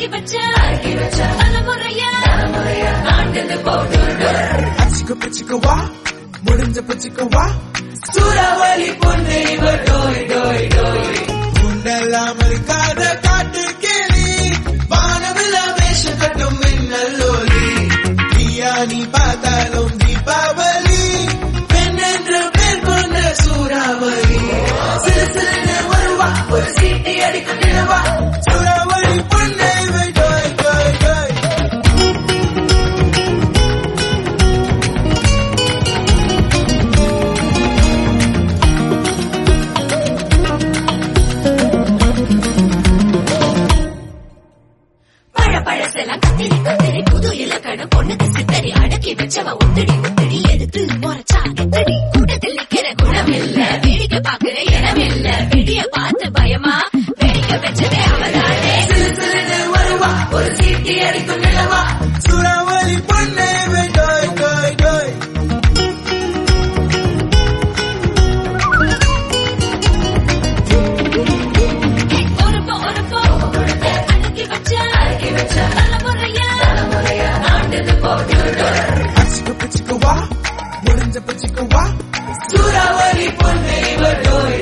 அச்சிக்கவா முடிஞ்ச பச்சிக்கவா சூறாவளி பொண்ணை டோய் டோய் டோய் உண்டெல்லாம் இருக்காத காட்டு கேளி வானவில வேஷ கட்டும் மின்னல்லோலி நீ பார்த்தாலும் தீபாவளி பெண் என்ற பேர் கொண்ட சூறாவளி சிறு சிறு வருவா ஒரு சீட்டி அடிக்க நிலவா சூறாவளி பொண்ணை டோய் டோய் டோய் பழசெல்லாம் கத்திரி கத்திரி புது இலக்கணம் பொண்ணுக்கு சித்தரி அடக்கி வச்சவ ஒத்தடி ஒத்தடி எடுத்து முறைச்சா எத்தடி கூட்டத்தில் நிக்கிற குணம் இல்ல வேடிக்கை பாக்குற இடம் இல்ல வெடிய பார்த்து பயமா வேடிக்கை வச்சதே அவதானே சிறு சிறு வருவா ஒரு சீட்டி அடிக்கும் நிலவா சூறாவளி பொண்ணை டோய் டோய் டோய் அச்சிக்கவா முடிஞ்ச பச்சிக்கவா சூறாவளி பொண்ணை டோய்